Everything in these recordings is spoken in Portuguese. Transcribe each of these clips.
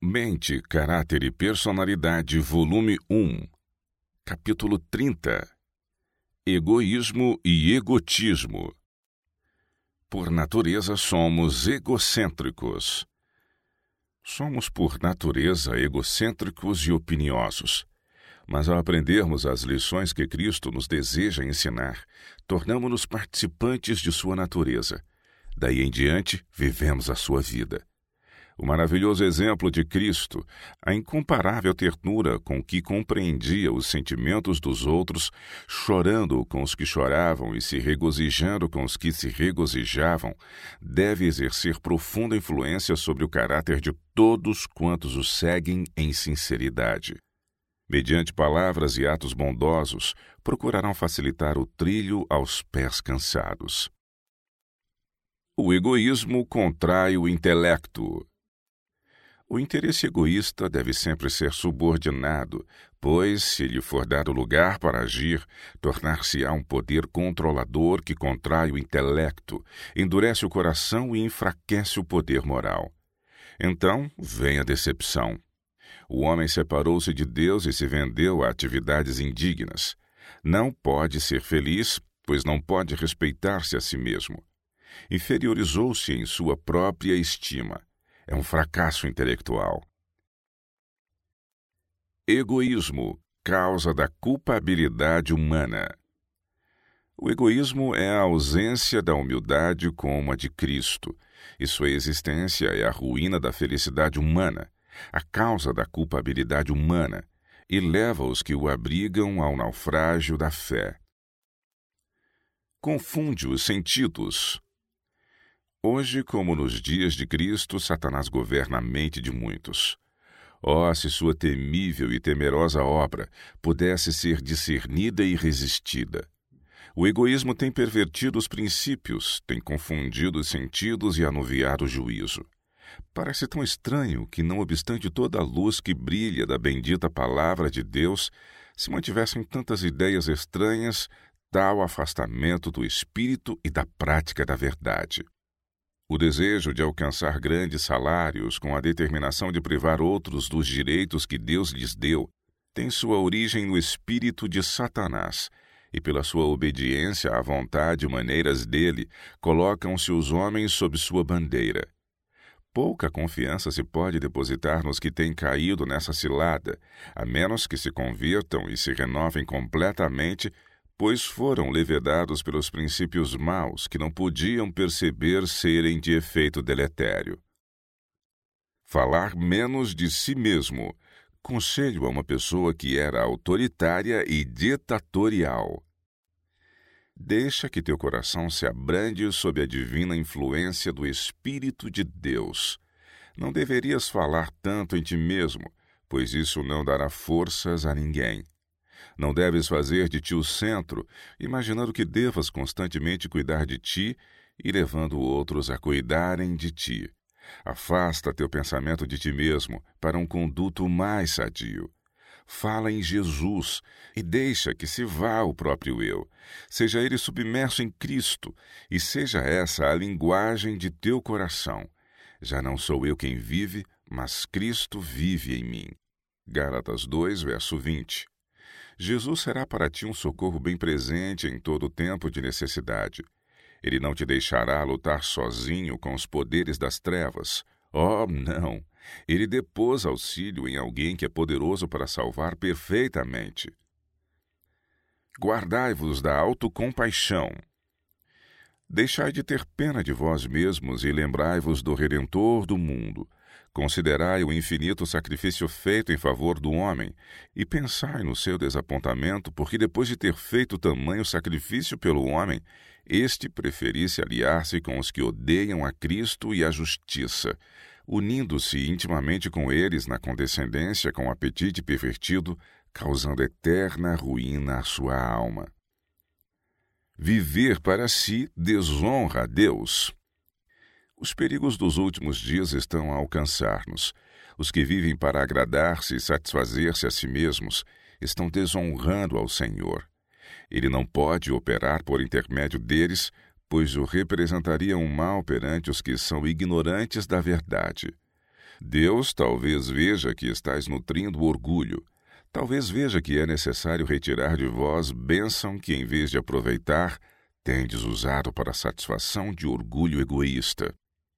Mente, Caráter e Personalidade, volume 1, capítulo 30. Egoísmo e egotismo. Por natureza somos egocêntricos. Somos por natureza egocêntricos e opiniosos. Mas ao aprendermos as lições que Cristo nos deseja ensinar, tornamo-nos participantes de sua natureza. Daí em diante, vivemos a sua vida. O maravilhoso exemplo de Cristo, a incomparável ternura com que compreendia os sentimentos dos outros, chorando com os que choravam e se regozijando com os que se regozijavam, deve exercer profunda influência sobre o caráter de todos quantos o seguem em sinceridade. Mediante palavras e atos bondosos, procurarão facilitar o trilho aos pés cansados. O egoísmo contrai o intelecto. O interesse egoísta deve sempre ser subordinado, pois, se lhe for dado lugar para agir, tornar-se-á um poder controlador que contrai o intelecto, endurece o coração e enfraquece o poder moral. Então, vem a decepção. O homem separou-se de Deus e se vendeu a atividades indignas. Não pode ser feliz, pois não pode respeitar-se a si mesmo. Inferiorizou-se em sua própria estima. É um fracasso intelectual. Egoísmo, causa da culpabilidade humana. O egoísmo é a ausência da humildade como a de Cristo, e sua existência é a ruína da felicidade humana, a causa da culpabilidade humana, e leva os que o abrigam ao naufrágio da fé. Confunde os sentidos. Hoje, como nos dias de Cristo, Satanás governa a mente de muitos. Oh, se sua temível e temerosa obra pudesse ser discernida e resistida! O egoísmo tem pervertido os princípios, tem confundido os sentidos e anuviado o juízo. Parece tão estranho que, não obstante toda a luz que brilha da bendita palavra de Deus, se mantivessem tantas ideias estranhas, tal afastamento do espírito e da prática da verdade. O desejo de alcançar grandes salários com a determinação de privar outros dos direitos que Deus lhes deu tem sua origem no espírito de Satanás, e pela sua obediência à vontade e maneiras dele, colocam-se os homens sob sua bandeira. Pouca confiança se pode depositar nos que têm caído nessa cilada, a menos que se convirtam e se renovem completamente, pois foram levedados pelos princípios maus que não podiam perceber serem de efeito deletério. Falar menos de si mesmo. Conselho a uma pessoa que era autoritária e ditatorial. Deixa que teu coração se abrande sob a divina influência do Espírito de Deus. Não deverias falar tanto em ti mesmo, pois isso não dará forças a ninguém. Não deves fazer de ti o centro, imaginando que devas constantemente cuidar de ti e levando outros a cuidarem de ti. Afasta teu pensamento de ti mesmo para um conduto mais sadio. Fala em Jesus e deixa que se vá o próprio eu. Seja ele submerso em Cristo e seja essa a linguagem de teu coração. Já não sou eu quem vive, mas Cristo vive em mim. Gálatas 2, verso 20. Jesus será para ti um socorro bem presente em todo o tempo de necessidade. Ele não te deixará lutar sozinho com os poderes das trevas. Oh, não! Ele depôs auxílio em alguém que é poderoso para salvar perfeitamente. Guardai-vos da autocompaixão. Deixai de ter pena de vós mesmos e lembrai-vos do Redentor do mundo. Considerai o infinito sacrifício feito em favor do homem e pensai no seu desapontamento, porque depois de ter feito tamanho sacrifício pelo homem, este preferisse aliar-se com os que odeiam a Cristo e a justiça, unindo-se intimamente com eles na condescendência com o apetite pervertido, causando eterna ruína à sua alma. Viver para si desonra a Deus. Os perigos dos últimos dias estão a alcançar-nos. Os que vivem para agradar-se e satisfazer-se a si mesmos estão desonrando ao Senhor. Ele não pode operar por intermédio deles, pois o representaria um mal perante os que são ignorantes da verdade. Deus talvez veja que estás nutrindo orgulho. Talvez veja que é necessário retirar de vós bênção que, em vez de aproveitar, tendes usado para a satisfação de orgulho egoísta.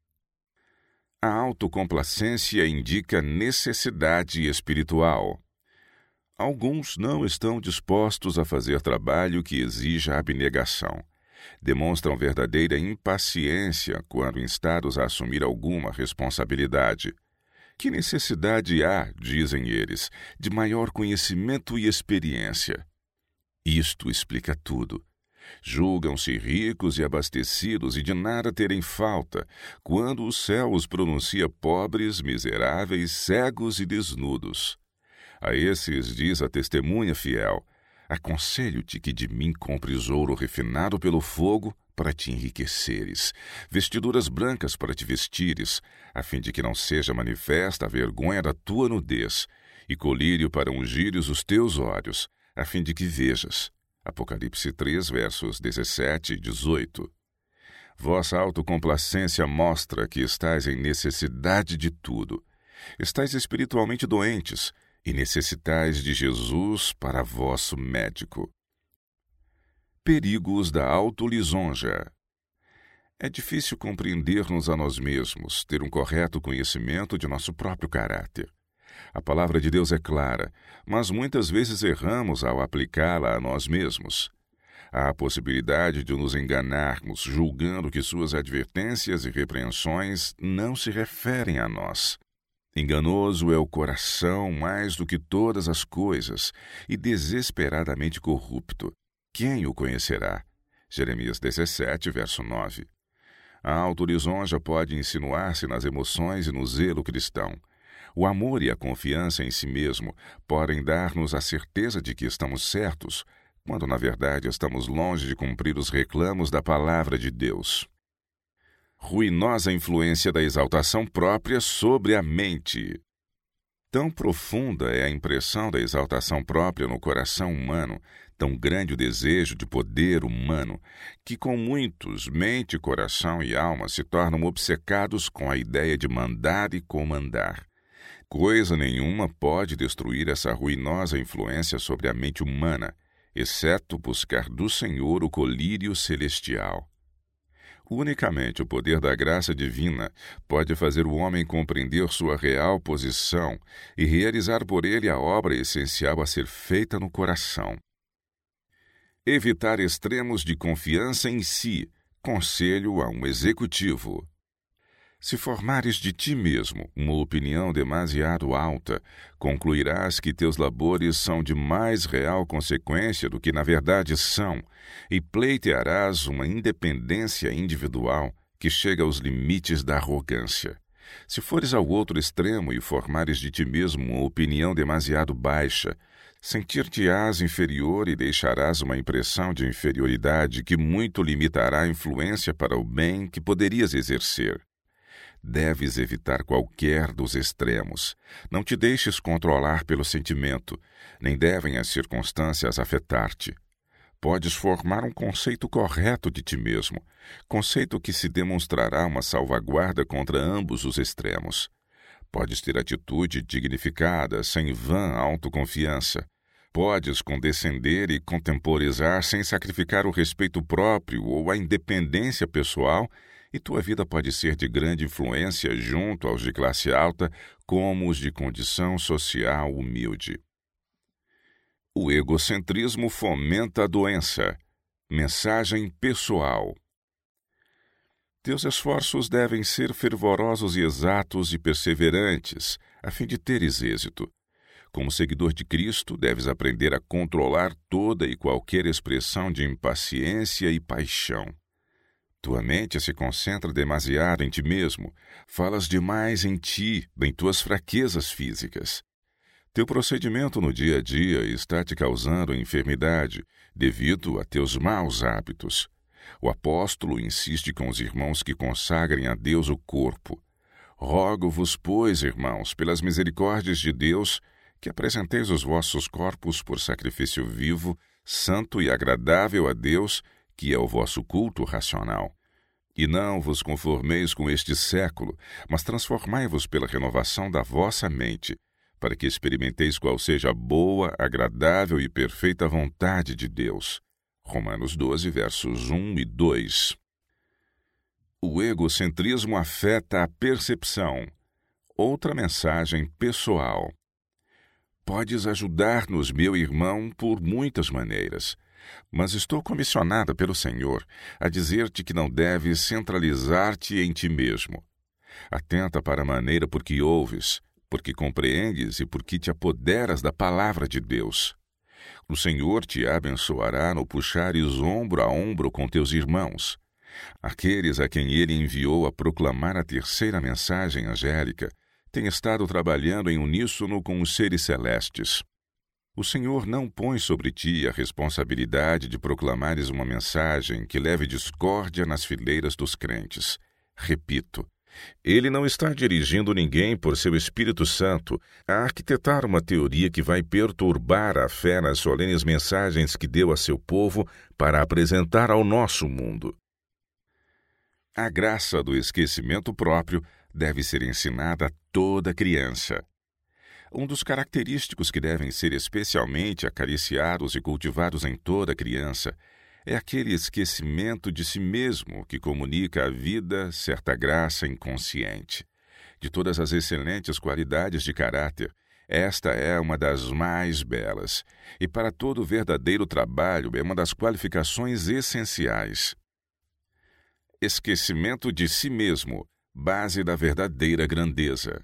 A autocomplacência indica necessidade espiritual. Alguns não estão dispostos a fazer trabalho que exija abnegação. Demonstram verdadeira impaciência quando instados a assumir alguma responsabilidade. Que necessidade há, dizem eles, de maior conhecimento e experiência? Isto explica tudo. Julgam-se ricos e abastecidos e de nada terem falta, quando o céu os pronuncia pobres, miseráveis, cegos e desnudos. A esses diz a testemunha fiel: aconselho-te que de mim compres ouro refinado pelo fogo para te enriqueceres, vestiduras brancas para te vestires, a fim de que não seja manifesta a vergonha da tua nudez, e colírio para ungires os teus olhos, a fim de que vejas. Apocalipse 3, versos 17 e 18. Vossa autocomplacência mostra que estáis em necessidade de tudo. Estáis espiritualmente doentes e necessitais de Jesus para vosso médico. Perigos da autolisonja. É difícil compreender-nos a nós mesmos, ter um correto conhecimento de nosso próprio caráter. A palavra de Deus é clara, mas muitas vezes erramos ao aplicá-la a nós mesmos. Há a possibilidade de nos enganarmos, julgando que suas advertências e repreensões não se referem a nós. Enganoso é o coração mais do que todas as coisas e desesperadamente corrupto. Quem o conhecerá? Jeremias 17, verso 9. A autolisonja pode insinuar-se nas emoções e no zelo cristão. O amor e a confiança em si mesmo podem dar-nos a certeza de que estamos certos, quando na verdade estamos longe de cumprir os reclamos da palavra de Deus. Ruinosa influência da exaltação própria sobre a mente. Tão profunda é a impressão da exaltação própria no coração humano, tão grande o desejo de poder humano, que com muitos, mente, coração e alma se tornam obcecados com a ideia de mandar e comandar. Coisa nenhuma pode destruir essa ruinosa influência sobre a mente humana, exceto buscar do Senhor o colírio celestial. Unicamente o poder da graça divina pode fazer o homem compreender sua real posição e realizar por ele a obra essencial a ser feita no coração. Evitar extremos de confiança em si. Conselho a um executivo. Se formares de ti mesmo uma opinião demasiado alta, concluirás que teus labores são de mais real consequência do que na verdade são, e pleitearás uma independência individual que chega aos limites da arrogância. Se fores ao outro extremo e formares de ti mesmo uma opinião demasiado baixa, sentir-te-ás inferior e deixarás uma impressão de inferioridade que muito limitará a influência para o bem que poderias exercer. Deves evitar qualquer dos extremos. Não te deixes controlar pelo sentimento, nem devem as circunstâncias afetar-te. Podes formar um conceito correto de ti mesmo, conceito que se demonstrará uma salvaguarda contra ambos os extremos. Podes ter atitude dignificada, sem vã autoconfiança. Podes condescender e contemporizar sem sacrificar o respeito próprio ou a independência pessoal, e tua vida pode ser de grande influência junto aos de classe alta como os de condição social humilde. O egocentrismo fomenta a doença. Mensagem pessoal. Teus esforços devem ser fervorosos e exatos e perseverantes, a fim de teres êxito. Como seguidor de Cristo, deves aprender a controlar toda e qualquer expressão de impaciência e paixão. Tua mente se concentra demasiado em ti mesmo, falas demais em ti, em tuas fraquezas físicas. Teu procedimento no dia a dia está te causando enfermidade devido a teus maus hábitos. O apóstolo insiste com os irmãos que consagrem a Deus o corpo. Rogo-vos, pois, irmãos, pelas misericórdias de Deus, que apresenteis os vossos corpos por sacrifício vivo, santo e agradável a Deus, que é o vosso culto racional. E não vos conformeis com este século, mas transformai-vos pela renovação da vossa mente, para que experimenteis qual seja a boa, agradável e perfeita vontade de Deus. Romanos 12, versos 1 e 2. O egocentrismo afeta a percepção. Outra mensagem pessoal. Podes ajudar-nos, meu irmão, por muitas maneiras, mas estou comissionada pelo Senhor a dizer-te que não deves centralizar-te em ti mesmo. Atenta para a maneira por que ouves, por que compreendes e por que te apoderas da palavra de Deus. O Senhor te abençoará no puxares ombro a ombro com teus irmãos. Aqueles a quem Ele enviou a proclamar a terceira mensagem angélica têm estado trabalhando em uníssono com os seres celestes. O Senhor não põe sobre ti a responsabilidade de proclamares uma mensagem que leve discórdia nas fileiras dos crentes. Repito, Ele não está dirigindo ninguém por seu Espírito Santo a arquitetar uma teoria que vai perturbar a fé nas solenes mensagens que deu a seu povo para apresentar ao nosso mundo. A graça do esquecimento próprio deve ser ensinada a toda criança. Um dos característicos que devem ser especialmente acariciados e cultivados em toda criança é aquele esquecimento de si mesmo que comunica à vida certa graça inconsciente. De todas as excelentes qualidades de caráter, esta é uma das mais belas, e para todo verdadeiro trabalho é uma das qualificações essenciais. Esquecimento de si mesmo, base da verdadeira grandeza.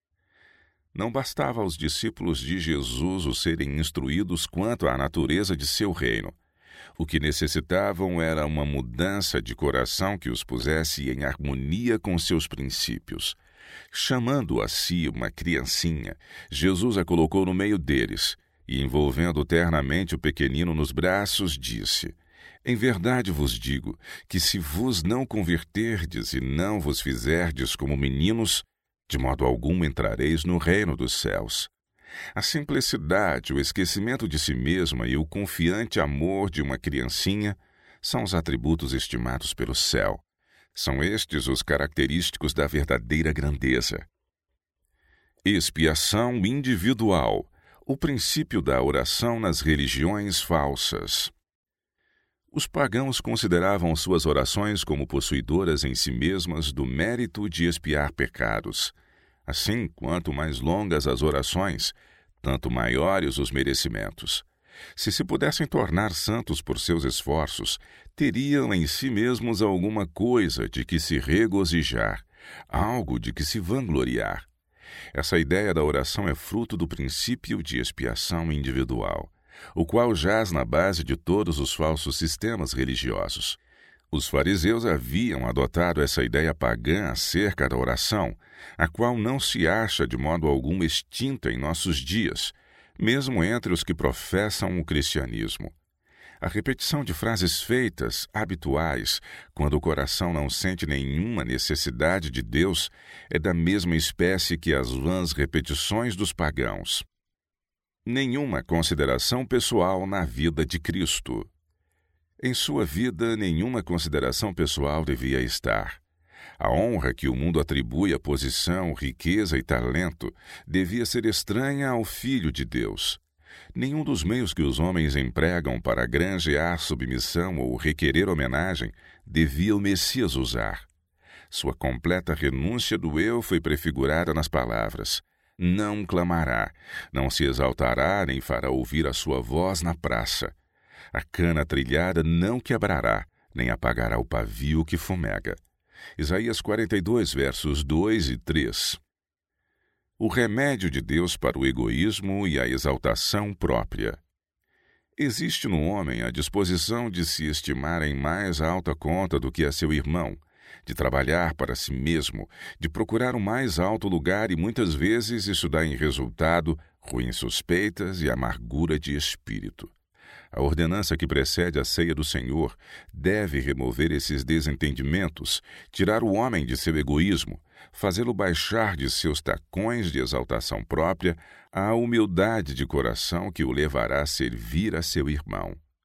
Não bastava aos discípulos de Jesus o serem instruídos quanto à natureza de seu reino. O que necessitavam era uma mudança de coração que os pusesse em harmonia com seus princípios. Chamando a si uma criancinha, Jesus a colocou no meio deles e, envolvendo ternamente o pequenino nos braços, disse: Em verdade vos digo que se vos não converterdes e não vos fizerdes como meninos, de modo algum entrareis no reino dos céus. A simplicidade, o esquecimento de si mesma e o confiante amor de uma criancinha são os atributos estimados pelo céu. São estes os característicos da verdadeira grandeza. Expiação individual, o princípio da oração nas religiões falsas. Os pagãos consideravam suas orações como possuidoras em si mesmas do mérito de expiar pecados. Assim, quanto mais longas as orações, tanto maiores os merecimentos. Se pudessem tornar santos por seus esforços, teriam em si mesmos alguma coisa de que se regozijar, algo de que se vangloriar. Essa ideia da oração é fruto do princípio de expiação individual, o qual jaz na base de todos os falsos sistemas religiosos. Os fariseus haviam adotado essa ideia pagã acerca da oração, a qual não se acha de modo algum extinta em nossos dias, mesmo entre os que professam o cristianismo. A repetição de frases feitas, habituais, quando o coração não sente nenhuma necessidade de Deus, é da mesma espécie que as vãs repetições dos pagãos. Nenhuma consideração pessoal na vida de Cristo. Em sua vida, nenhuma consideração pessoal devia estar. A honra que o mundo atribui à posição, riqueza e talento devia ser estranha ao Filho de Deus. Nenhum dos meios que os homens empregam para granjear submissão ou requerer homenagem devia o Messias usar. Sua completa renúncia do eu foi prefigurada nas palavras: não clamará, não se exaltará nem fará ouvir a sua voz na praça. A cana trilhada não quebrará, nem apagará o pavio que fumega. Isaías 42, versos 2 e 3. O remédio de Deus para o egoísmo e a exaltação própria. Existe no homem a disposição de se estimar em mais alta conta do que a seu irmão, de trabalhar para si mesmo, de procurar o mais alto lugar e muitas vezes isso dá em resultado ruins suspeitas e amargura de espírito. A ordenança que precede a ceia do Senhor deve remover esses desentendimentos, tirar o homem de seu egoísmo, fazê-lo baixar de seus tacões de exaltação própria à humildade de coração que o levará a servir a seu irmão.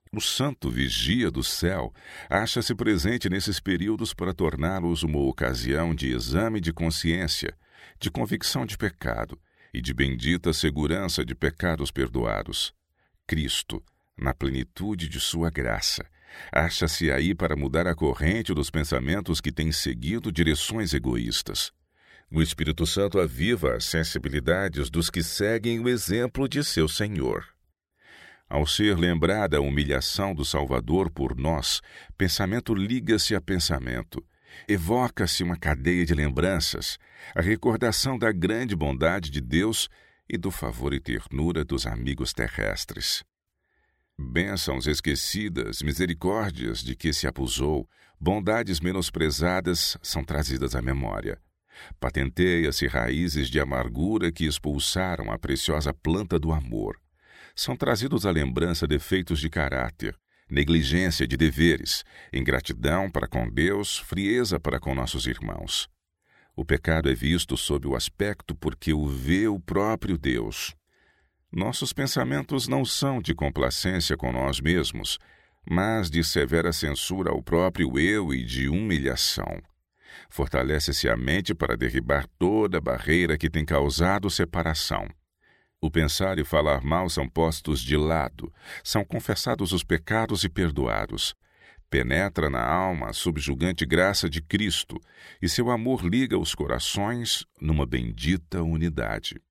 O santo vigia do céu acha-se presente nesses períodos para torná-los uma ocasião de exame de consciência, de convicção de pecado e de bendita segurança de pecados perdoados. Cristo, na plenitude de sua graça, acha-se aí para mudar a corrente dos pensamentos que têm seguido direções egoístas. O Espírito Santo aviva as sensibilidades dos que seguem o exemplo de seu Senhor. Ao ser lembrada a humilhação do Salvador por nós, pensamento liga-se a pensamento. Evoca-se uma cadeia de lembranças, a recordação da grande bondade de Deus e do favor e ternura dos amigos terrestres. Bênçãos esquecidas, misericórdias de que se abusou, bondades menosprezadas são trazidas à memória. Patenteia-se raízes de amargura que expulsaram a preciosa planta do amor. São trazidos à lembrança defeitos de caráter, negligência de deveres, ingratidão para com Deus, frieza para com nossos irmãos. O pecado é visto sob o aspecto porque o vê o próprio Deus. Nossos pensamentos não são de complacência com nós mesmos, mas de severa censura ao próprio eu e de humilhação. Fortalece-se a mente para derribar toda barreira que tem causado separação. O pensar e falar mal são postos de lado, são confessados os pecados e perdoados. Penetra na alma a subjugante graça de Cristo, e seu amor liga os corações numa bendita unidade.